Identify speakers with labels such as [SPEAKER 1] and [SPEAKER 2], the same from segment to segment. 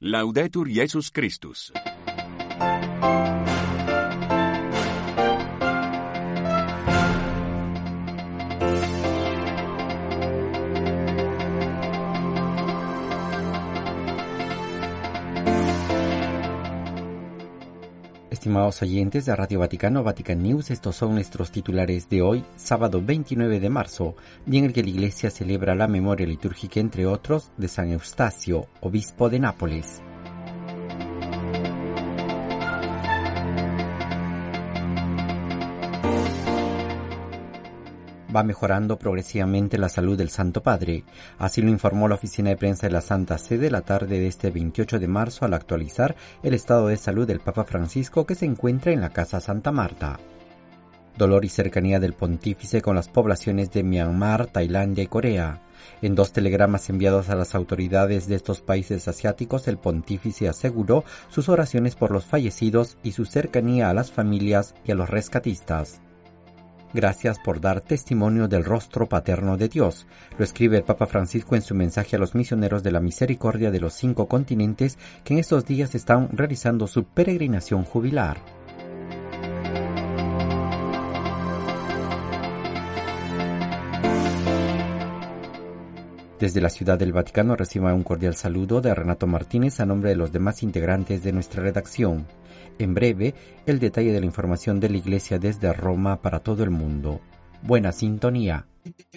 [SPEAKER 1] Laudetur Jesus Christus.
[SPEAKER 2] Estimados oyentes de Radio Vaticano, Vatican News, estos son nuestros titulares de hoy, sábado 29 de marzo, día en el que la Iglesia celebra la memoria litúrgica, entre otros, de San Eustacio, obispo de Nápoles. Va mejorando progresivamente la salud del Santo Padre. Así lo informó la Oficina de Prensa de la Santa Sede la tarde de este 28 de marzo al actualizar el estado de salud del Papa Francisco, que se encuentra en la Casa Santa Marta. Dolor y cercanía del pontífice con las poblaciones de Myanmar, Tailandia y Corea. En dos telegramas enviados a las autoridades de estos países asiáticos, el pontífice aseguró sus oraciones por los fallecidos y su cercanía a las familias y a los rescatistas. Gracias por dar testimonio del rostro paterno de Dios, lo escribe el Papa Francisco en su mensaje a los misioneros de la misericordia de los 5 continentes que en estos días están realizando su peregrinación jubilar. Desde la Ciudad del Vaticano reciba un cordial saludo de Renato Martínez a nombre de los demás integrantes de nuestra redacción. En breve, el detalle de la información de la Iglesia desde Roma para todo el mundo. Buena sintonía.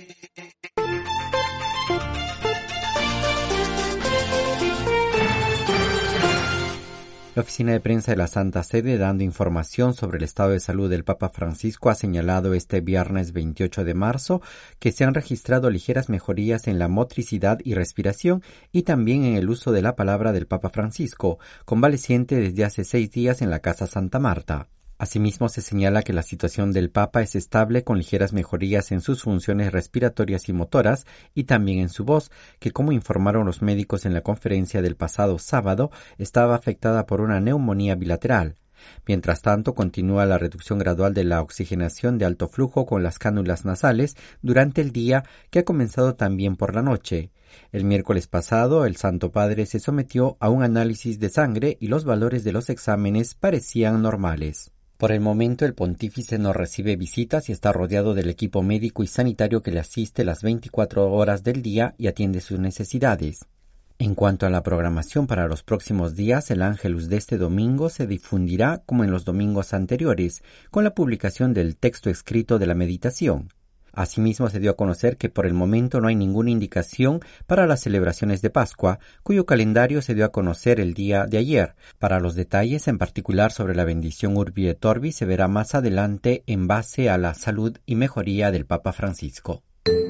[SPEAKER 2] La Oficina de Prensa de la Santa Sede, dando información sobre el estado de salud del Papa Francisco, ha señalado este viernes 28 de marzo que se han registrado ligeras mejorías en la motricidad y respiración y también en el uso de la palabra del Papa Francisco, convaleciente desde hace 6 días en la Casa Santa Marta. Asimismo, se señala que la situación del Papa es estable con ligeras mejorías en sus funciones respiratorias y motoras y también en su voz, que como informaron los médicos en la conferencia del pasado sábado, estaba afectada por una neumonía bilateral. Mientras tanto, continúa la reducción gradual de la oxigenación de alto flujo con las cánulas nasales durante el día, que ha comenzado también por la noche. El miércoles pasado, el Santo Padre se sometió a un análisis de sangre y los valores de los exámenes parecían normales. Por el momento, el pontífice no recibe visitas y está rodeado del equipo médico y sanitario que le asiste las 24 horas del día y atiende sus necesidades. En cuanto a la programación para los próximos días, el Ángelus de este domingo se difundirá como en los domingos anteriores, con la publicación del texto escrito de la meditación. Asimismo, se dio a conocer que por el momento no hay ninguna indicación para las celebraciones de Pascua, cuyo calendario se dio a conocer el día de ayer. Para los detalles, en particular sobre la bendición Urbi et Orbi, se verá más adelante en base a la salud y mejoría del Papa Francisco.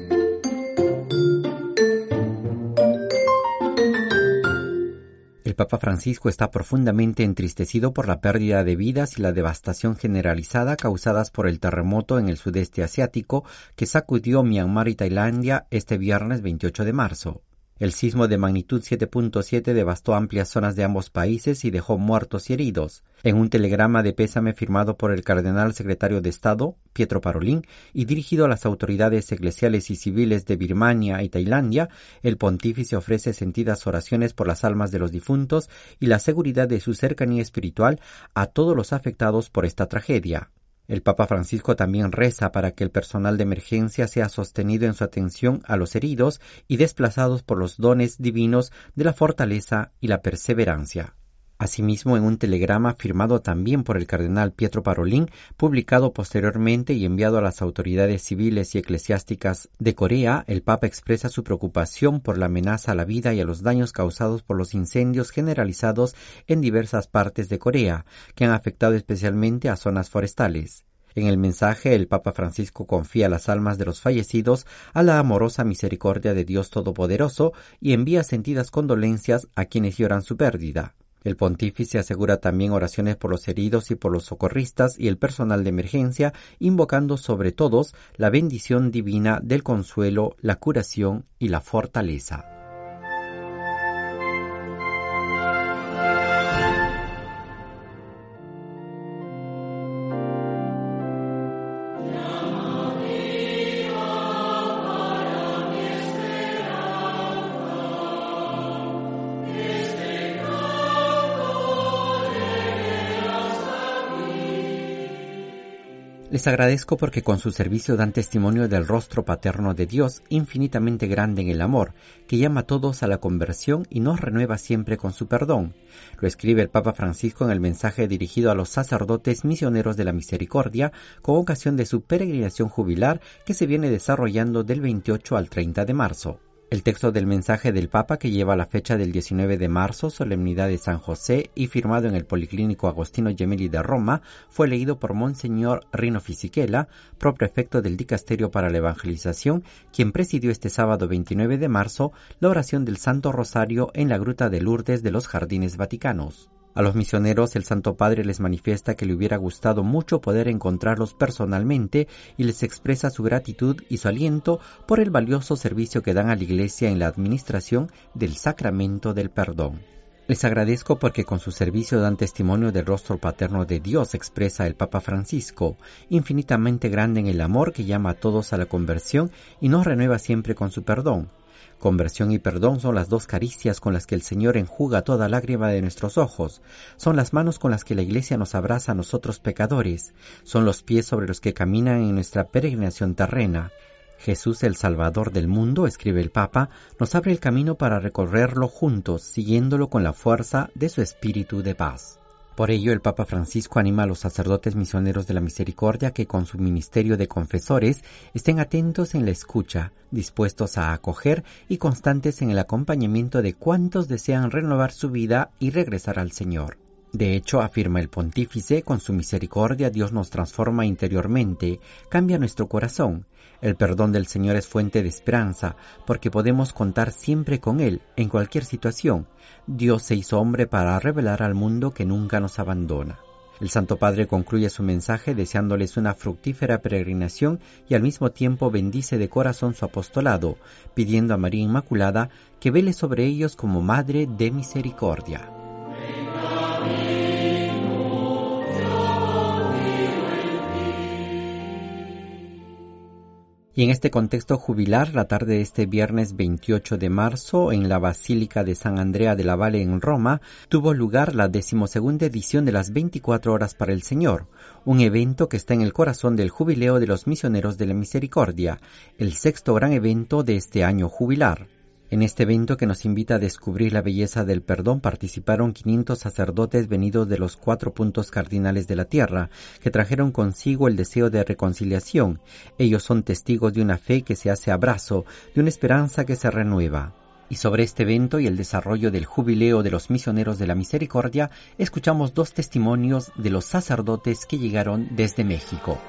[SPEAKER 2] El Papa Francisco está profundamente entristecido por la pérdida de vidas y la devastación generalizada causadas por el terremoto en el sudeste asiático que sacudió Myanmar y Tailandia este viernes 28 de marzo. El sismo de magnitud 7.7 devastó amplias zonas de ambos países y dejó muertos y heridos. En un telegrama de pésame firmado por el cardenal secretario de Estado, Pietro Parolin, y dirigido a las autoridades eclesiales y civiles de Birmania y Tailandia, el pontífice ofrece sentidas oraciones por las almas de los difuntos y la seguridad de su cercanía espiritual a todos los afectados por esta tragedia. El Papa Francisco también reza para que el personal de emergencia sea sostenido en su atención a los heridos y desplazados por los dones divinos de la fortaleza y la perseverancia. Asimismo, en un telegrama firmado también por el cardenal Pietro Parolin, publicado posteriormente y enviado a las autoridades civiles y eclesiásticas de Corea, el Papa expresa su preocupación por la amenaza a la vida y a los daños causados por los incendios generalizados en diversas partes de Corea, que han afectado especialmente a zonas forestales. En el mensaje, el Papa Francisco confía las almas de los fallecidos a la amorosa misericordia de Dios Todopoderoso y envía sentidas condolencias a quienes lloran su pérdida. El pontífice asegura también oraciones por los heridos y por los socorristas y el personal de emergencia, invocando sobre todos la bendición divina del consuelo, la curación y la fortaleza. Les agradezco porque con su servicio dan testimonio del rostro paterno de Dios, infinitamente grande en el amor, que llama a todos a la conversión y nos renueva siempre con su perdón. Lo escribe el Papa Francisco en el mensaje dirigido a los sacerdotes misioneros de la misericordia con ocasión de su peregrinación jubilar que se viene desarrollando del 28 al 30 de marzo. El texto del mensaje del Papa, que lleva la fecha del 19 de marzo, solemnidad de San José, y firmado en el Policlínico Agostino Gemelli de Roma, fue leído por Monseñor Rino Fisichella, proprefecto del Dicasterio para la Evangelización, quien presidió este sábado 29 de marzo la oración del Santo Rosario en la Gruta de Lourdes de los Jardines Vaticanos. A los misioneros el Santo Padre les manifiesta que le hubiera gustado mucho poder encontrarlos personalmente y les expresa su gratitud y su aliento por el valioso servicio que dan a la Iglesia en la administración del sacramento del perdón. Les agradezco porque con su servicio dan testimonio del rostro paterno de Dios, expresa el Papa Francisco, infinitamente grande en el amor que llama a todos a la conversión y nos renueva siempre con su perdón. Conversión y perdón son las dos caricias con las que el Señor enjuga toda lágrima de nuestros ojos. Son las manos con las que la Iglesia nos abraza a nosotros pecadores. Son los pies sobre los que caminan en nuestra peregrinación terrena. Jesús, el Salvador del mundo, escribe el Papa, nos abre el camino para recorrerlo juntos, siguiéndolo con la fuerza de su espíritu de paz. Por ello, el Papa Francisco anima a los sacerdotes misioneros de la misericordia que con su ministerio de confesores estén atentos en la escucha, dispuestos a acoger y constantes en el acompañamiento de cuantos desean renovar su vida y regresar al Señor. De hecho, afirma el pontífice, con su misericordia Dios nos transforma interiormente, cambia nuestro corazón. El perdón del Señor es fuente de esperanza, porque podemos contar siempre con Él, en cualquier situación. Dios se hizo hombre para revelar al mundo que nunca nos abandona. El Santo Padre concluye su mensaje deseándoles una fructífera peregrinación y al mismo tiempo bendice de corazón su apostolado, pidiendo a María Inmaculada que vele sobre ellos como Madre de Misericordia. Y en este contexto jubilar, la tarde de este viernes 28 de marzo, en la Basílica de San Andrea de la Valle en Roma, tuvo lugar la 12ª edición de las 24 horas para el Señor, un evento que está en el corazón del Jubileo de los Misioneros de la Misericordia, el 6º gran evento de este año jubilar. En este evento que nos invita a descubrir la belleza del perdón participaron 500 sacerdotes venidos de los 4 puntos cardinales de la tierra, que trajeron consigo el deseo de reconciliación. Ellos son testigos de una fe que se hace abrazo, de una esperanza que se renueva. Y sobre este evento y el desarrollo del Jubileo de los Misioneros de la Misericordia, escuchamos 2 testimonios de los sacerdotes que llegaron desde México.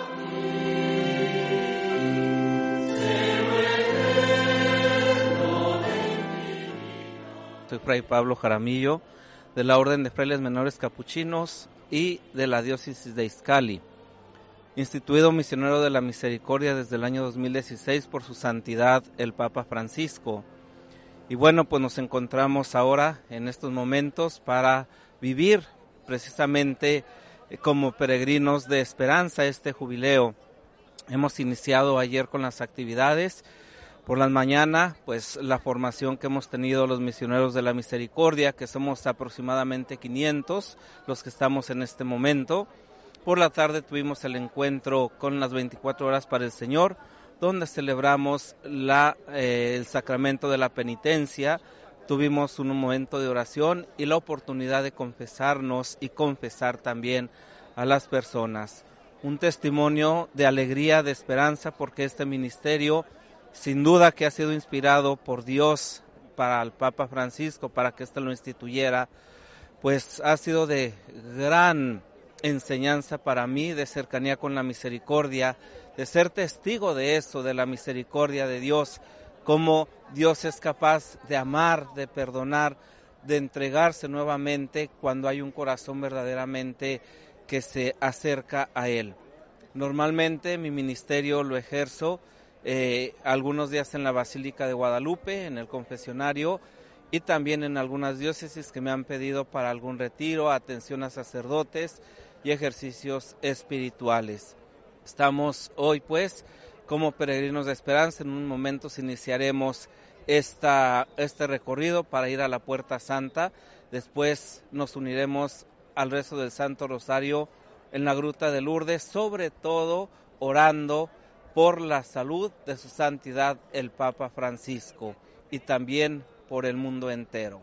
[SPEAKER 3] Soy Fray Pablo Jaramillo, de la Orden de Frailes Menores Capuchinos y de la Diócesis de Izcalli, instituido misionero de la Misericordia desde el año 2016 por su santidad el Papa Francisco. Y bueno, pues nos encontramos ahora en estos momentos para vivir precisamente como peregrinos de esperanza este jubileo. Hemos iniciado ayer con las actividades. Por la mañana, pues la formación que hemos tenido los misioneros de la misericordia, que somos aproximadamente 500 los que estamos en este momento. Por la tarde tuvimos el encuentro con las 24 horas para el Señor, donde celebramos el sacramento de la penitencia. Tuvimos un momento de oración y la oportunidad de confesarnos y confesar también a las personas. Un testimonio de alegría, de esperanza, porque este ministerio sin duda que ha sido inspirado por Dios para el Papa Francisco, para que éste lo instituyera, pues ha sido de gran enseñanza para mí, de cercanía con la misericordia, de ser testigo de eso, de la misericordia de Dios, cómo Dios es capaz de amar, de perdonar, de entregarse nuevamente cuando hay un corazón verdaderamente que se acerca a Él. Normalmente mi ministerio lo ejerzo algunos días en la Basílica de Guadalupe, en el confesionario, y también en algunas diócesis que me han pedido para algún retiro, atención a sacerdotes y ejercicios espirituales. Estamos hoy pues como peregrinos de esperanza. En un momento iniciaremos este recorrido para ir a la Puerta Santa. Después nos uniremos al rezo del Santo Rosario en la Gruta de Lourdes, sobre todo orando por la salud de su santidad el Papa Francisco y también por el mundo entero.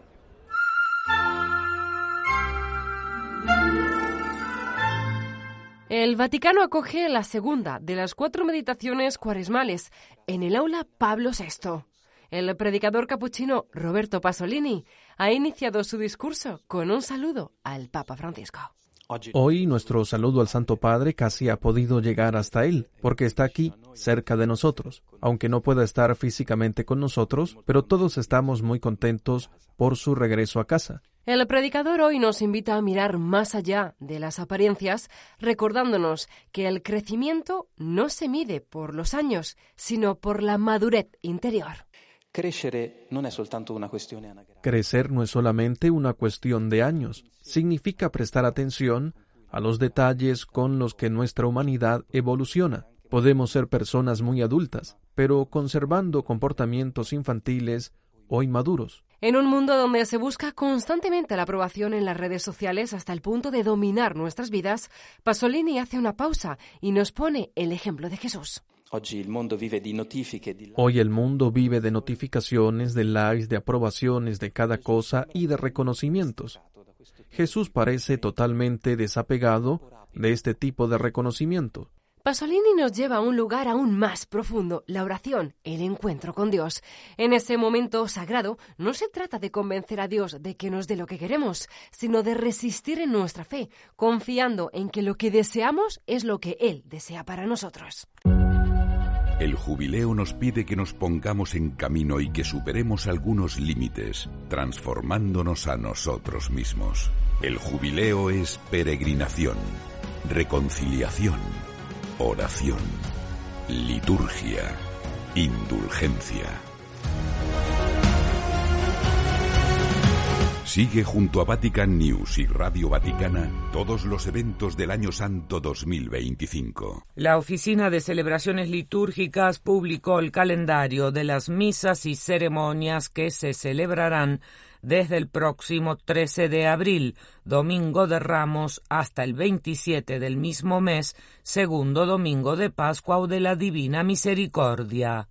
[SPEAKER 4] El Vaticano acoge la segunda de las 4 meditaciones cuaresmales en el aula Pablo VI. El predicador capuchino Roberto Pasolini ha iniciado su discurso con un saludo al Papa Francisco.
[SPEAKER 5] Hoy nuestro saludo al Santo Padre casi ha podido llegar hasta él, porque está aquí, cerca de nosotros, aunque no pueda estar físicamente con nosotros, pero todos estamos muy contentos por su regreso a casa.
[SPEAKER 4] El predicador hoy nos invita a mirar más allá de las apariencias, recordándonos que el crecimiento no se mide por los años, sino por la madurez interior.
[SPEAKER 5] Crecer no es solamente una cuestión de años, significa prestar atención a los detalles con los que nuestra humanidad evoluciona. Podemos ser personas muy adultas, pero conservando comportamientos infantiles o inmaduros.
[SPEAKER 4] En un mundo donde se busca constantemente la aprobación en las redes sociales hasta el punto de dominar nuestras vidas, Pasolini hace una pausa y nos pone el ejemplo de Jesús.
[SPEAKER 5] Hoy el mundo vive de notificaciones, de likes, de aprobaciones de cada cosa y de reconocimientos. Jesús parece totalmente desapegado de este tipo de reconocimiento.
[SPEAKER 4] Pasolini nos lleva a un lugar aún más profundo, la oración, el encuentro con Dios. En ese momento sagrado no se trata de convencer a Dios de que nos dé lo que queremos, sino de resistir en nuestra fe, confiando en que lo que deseamos es lo que Él desea para nosotros.
[SPEAKER 1] El jubileo nos pide que nos pongamos en camino y que superemos algunos límites, transformándonos a nosotros mismos. El jubileo es peregrinación, reconciliación, oración, liturgia, indulgencia. Sigue junto a Vatican News y Radio Vaticana todos los eventos del Año Santo 2025.
[SPEAKER 6] La Oficina de Celebraciones Litúrgicas publicó el calendario de las misas y ceremonias que se celebrarán desde el próximo 13 de abril, Domingo de Ramos, hasta el 27 del mismo mes, segundo domingo de Pascua o de la Divina Misericordia.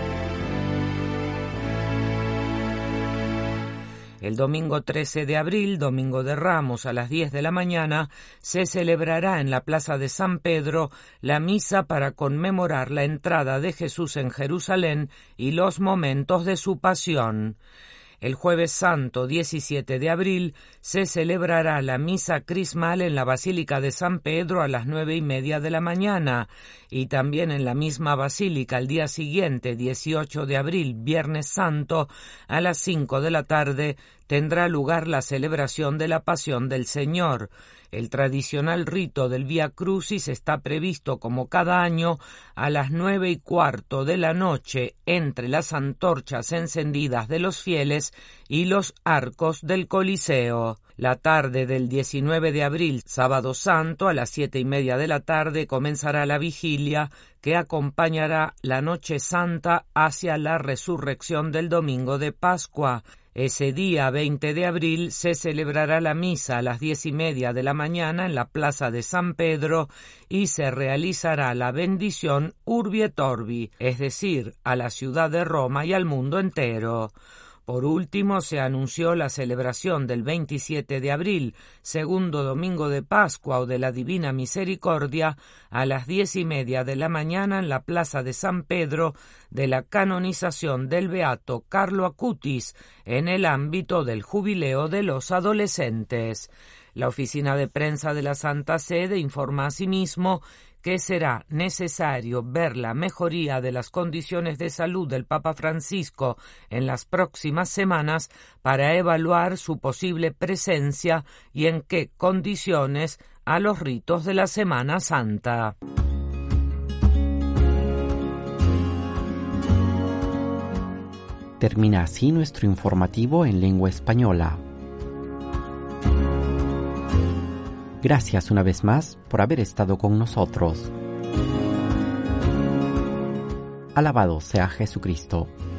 [SPEAKER 6] El domingo 13 de abril, Domingo de Ramos, a las 10 de la mañana, se celebrará en la Plaza de San Pedro la misa para conmemorar la entrada de Jesús en Jerusalén y los momentos de su pasión. El Jueves Santo, 17 de abril, se celebrará la misa crismal en la Basílica de San Pedro a las 9:30 de la mañana y también en la misma basílica al día siguiente, 18 de abril, Viernes Santo, a las 5 de la tarde, tendrá lugar la celebración de la Pasión del Señor. El tradicional rito del Vía Crucis está previsto como cada año a las 9:15 de la noche entre las antorchas encendidas de los fieles y los arcos del Coliseo. La tarde del 19 de abril, Sábado Santo, a las 7:30 de la tarde comenzará la vigilia que acompañará la Noche Santa hacia la resurrección del domingo de Pascua. Ese día, 20 de abril, se celebrará la misa a las 10:30 de la mañana en la Plaza de San Pedro y se realizará la bendición Urbi et Orbi, es decir, a la ciudad de Roma y al mundo entero. Por último, se anunció la celebración del 27 de abril, segundo domingo de Pascua o de la Divina Misericordia, a las 10:30 de la mañana en la Plaza de San Pedro, de la canonización del beato Carlo Acutis, en el ámbito del jubileo de los adolescentes. La oficina de prensa de la Santa Sede informa asimismo que será necesario ver la mejoría de las condiciones de salud del Papa Francisco en las próximas semanas para evaluar su posible presencia y en qué condiciones a los ritos de la Semana Santa.
[SPEAKER 2] Termina así nuestro informativo en lengua española. Gracias una vez más por haber estado con nosotros. Alabado sea Jesucristo.